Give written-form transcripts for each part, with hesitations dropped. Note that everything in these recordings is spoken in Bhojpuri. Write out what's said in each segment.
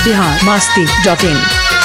biharmasti.in।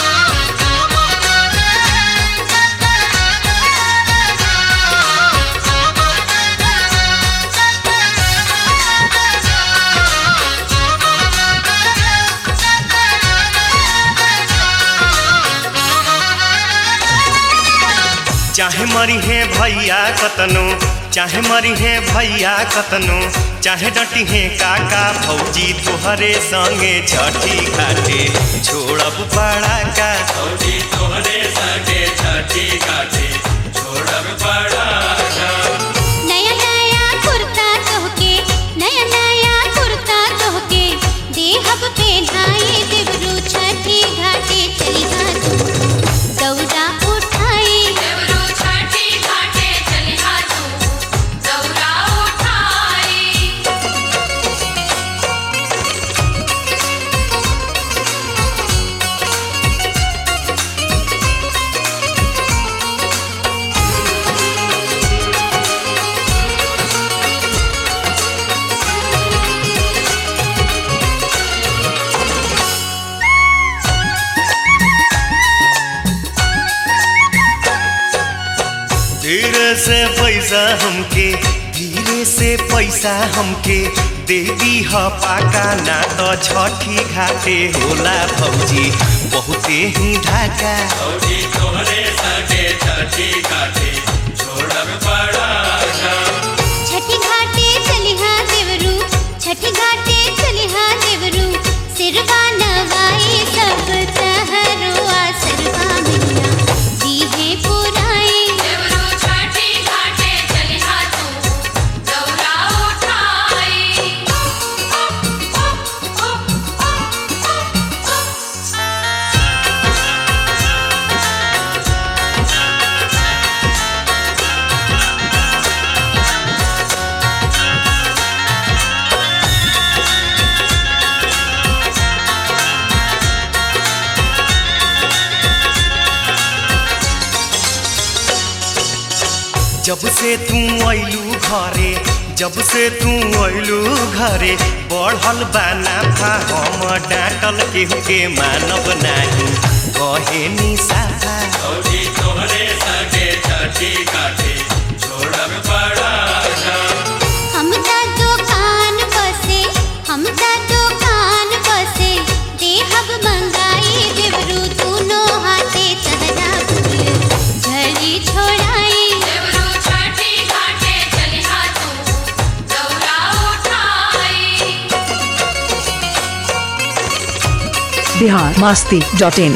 चाहे मरी है भैया कतनो, चाहे मरी है भैया कतनो, चाहे डटी है काका भौजी तोहरे संगे छठी घाटे छोड़ब पड़ा का। भौजी तोहरे संगे छठी घाटे छोड़ब पड़ा का। नया नया कुर्ता तोहके, नया नया कुर्ता तोहके देहब पहनाई देवरू छठी घाटे चली हाथू दौरा उठाई। देवरू छठी घाटे चली हाथू दौरा उठाई। धीरे से पैसा हमके, धीरे से पैसा हमके दे दी ह पाका, ना तो छठी घाटे होला भौजी बहुते ही ढाका। भौजी तोहरे संगे छठी घाटे छोड़ब पड़ा का। छठी घाटे चली हा देवरू, छठी घाटे चली हा देवरू सिरवा नवाई सब तहरो आसरवा मैया दी है पुराई। देवरू छठी घाटे चली हाथू दौरा उठाई। जब से तू अइलू घरे, जब से तू अइलू घरे बढ़ल बाना था हम डांटल केहू के मानब नाही कहे निसाफा। भौजी तोहरे संगे छठी घाटे छोड़ब पड़ा का। हम ता दुकान बसे, हम ता दुकान बसे देहब मंगाई देवरू तूनो हाथे तहरा फूल झड़ी छोड़ाई। देवरू छठी घाटे चली हाथू दौरा उठाई। biharmasti.in।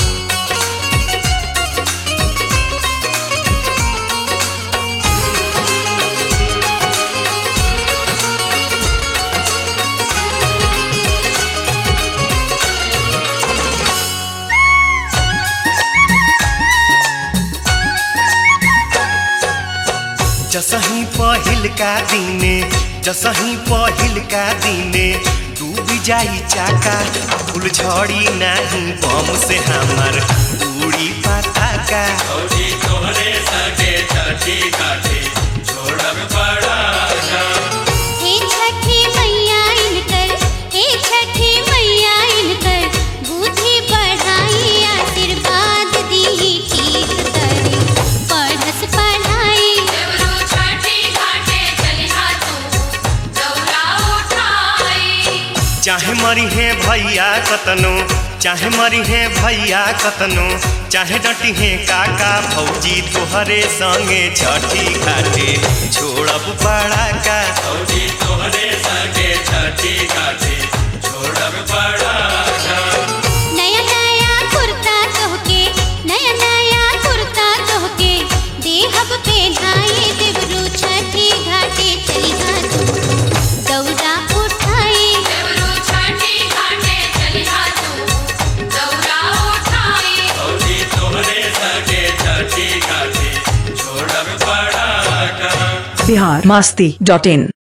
जसही पहिल का दिने, जसही पहिल का दिने डूब जाई चाका, फूल झड़ी नाही बम से हमार उड़ी पटाका। भौजी तोहरे संगे छठी घाटे छोड़ब पड़ा का। हे छठी मैया इनकर, हे छठी मैया इनकर बुद्धि बढ़ाई आशीर्वाद दी ठीक करे पढ़स पढ़ाई। देवरू छठी घाटे चली हाथू दौरा उठाई। चाहे मरी है भैया कतनो, चाहे मरी है भैया कतनो, चाहे डटी है काका भौजी तोहरे संगे छठी घाटे छोड़ब पड़ा का। भौजी तोहरे संगे छठी घाटे छोड़ब पड़ा का। नया नया कुर्ता तोहके, नया नया कुर्ता तोहके देहब पहनाई देवरू छठी घाटे चली हाथू दौरा उठाई। देवरू छठी घाटे चली हाथू दौरा उठाई। भौजी तोहरे संगे छठी घाटे छोड़ब पड़ा का। biharmasti.in।